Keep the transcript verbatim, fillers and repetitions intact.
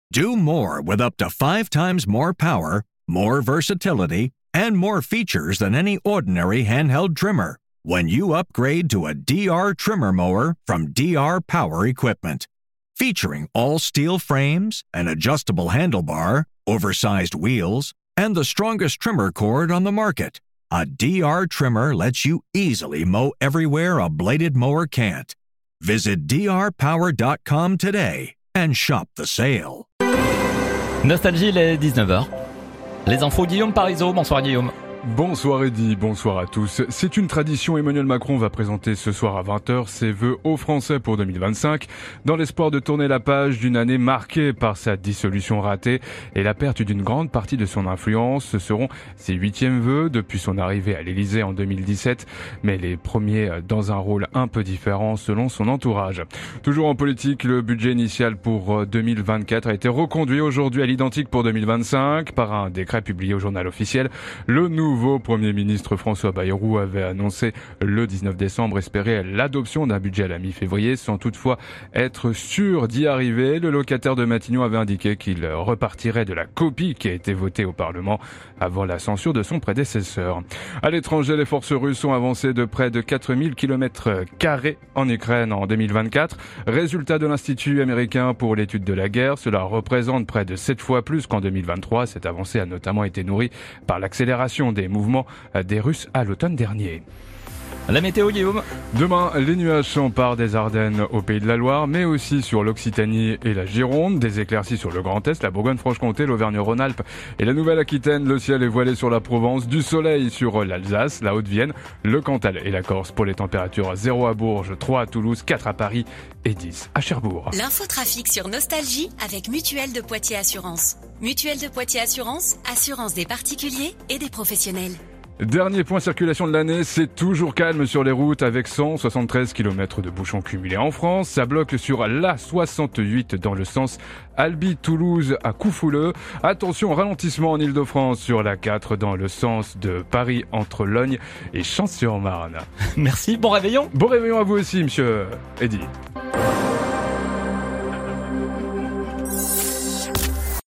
Do more with up to five times more power, more versatility, and more features than any ordinary handheld trimmer when you upgrade to a D R trimmer mower from D R Power Equipment. Featuring all steel frames, an adjustable handlebar, oversized wheels, and the strongest trimmer cord on the market, a D R trimmer lets you easily mow everywhere a bladed mower can't. Visit D R power dot com today and shop the sale. Nostalgie, il est dix-neuf heures. Les infos, Guillaume Parisot. Bonsoir Guillaume. Bonsoir Eddy, bonsoir à tous. C'est une tradition, Emmanuel Macron va présenter ce soir à vingt heures ses vœux aux Français pour deux mille vingt-cinq, dans l'espoir de tourner la page d'une année marquée par sa dissolution ratée et la perte d'une grande partie de son influence. Ce seront ses huitièmes vœux depuis son arrivée à l'Élysée en deux mille dix-sept, mais les premiers dans un rôle un peu différent selon son entourage. Toujours en politique, le budget initial pour deux mille vingt-quatre a été reconduit aujourd'hui à l'identique pour deux mille vingt-cinq par un décret publié au journal officiel. Le nouveau Le nouveau Premier ministre François Bayrou avait annoncé le dix-neuf décembre espérer l'adoption d'un budget à la mi-février sans toutefois être sûr d'y arriver. Le locataire de Matignon avait indiqué qu'il repartirait de la copie qui a été votée au Parlement avant la censure de son prédécesseur. À l'étranger, les forces russes ont avancé de près de quatre mille kilomètres carrés en Ukraine en deux mille vingt-quatre. Résultat de l'Institut américain pour l'étude de la guerre, cela représente près de sept fois plus qu'en deux mille vingt-trois. Cette avancée a notamment été nourrie par l'accélération des mouvements des Russes à l'automne dernier. La météo, Guillaume. Demain, les nuages s'emparent des Ardennes au Pays de la Loire, mais aussi sur l'Occitanie et la Gironde. Des éclaircies sur le Grand Est, la Bourgogne-Franche-Comté, l'Auvergne-Rhône-Alpes et la Nouvelle-Aquitaine. Le ciel est voilé sur la Provence, du soleil sur l'Alsace, la Haute-Vienne, le Cantal et la Corse. Pour les températures, zéro à Bourges, trois à Toulouse, quatre à Paris et dix à Cherbourg. L'infotrafic sur Nostalgie avec Mutuelle de Poitiers Assurance. Mutuelle de Poitiers Assurance, assurance des particuliers et des professionnels. Dernier point circulation de l'année, c'est toujours calme sur les routes avec cent soixante-treize kilomètres de bouchons cumulés en France. Ça bloque sur l'A soixante-huit dans le sens Albi-Toulouse à Coufouleux. Attention, ralentissement en Ile-de-France sur l'A quatre dans le sens de Paris entre Logne et Champs-sur-Marne. Merci, bon réveillon. Bon réveillon à vous aussi, monsieur Eddy.